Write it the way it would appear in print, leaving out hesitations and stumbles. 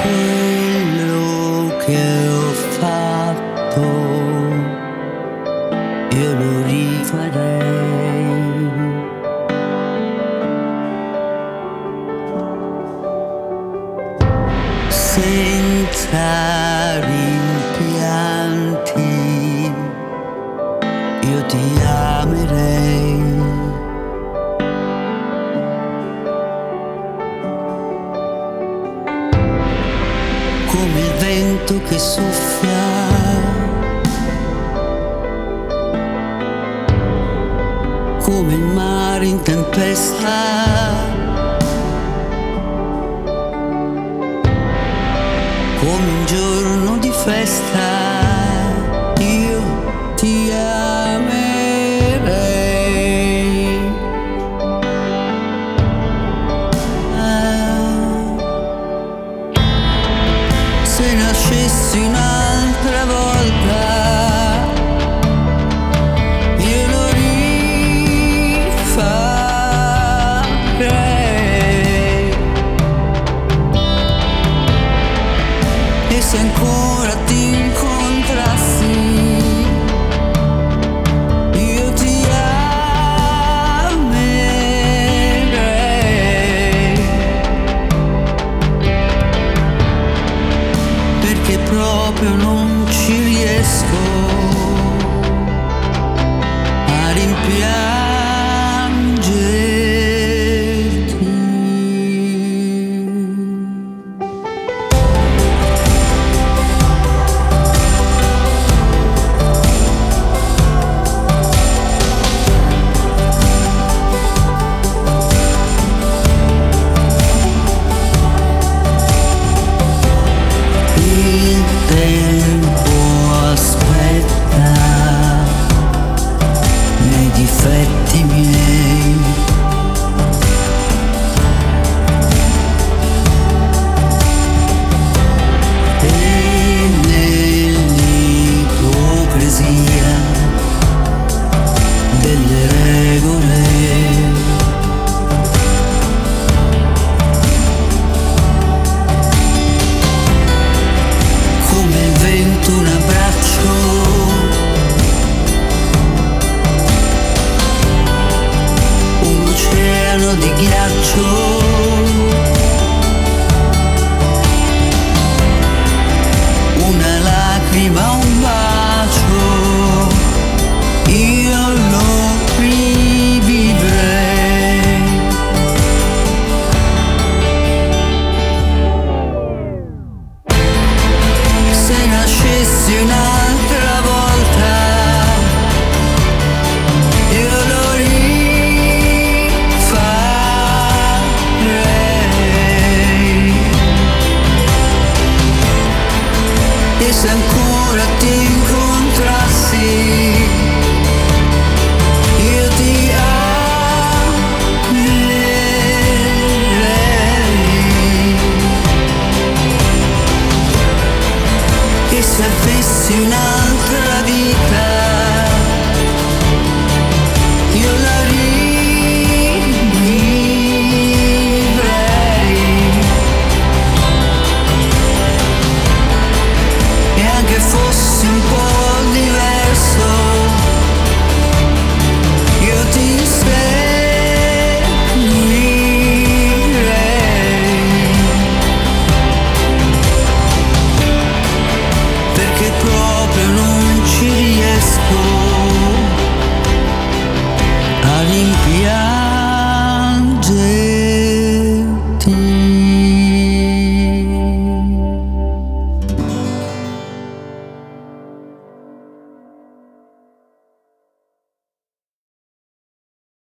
quello che ho fatto, io lo rifarei. Senza rimpianti, io ti amerei. Come il vento che soffia, come il mare in tempesta, come un giorno di festa, io ti amerei. Se nascessi un'altra volta, io lo rifarei. E se ancora ti incontrassi, io ti amerei. Perché proprio non ci riesco a rimpiangere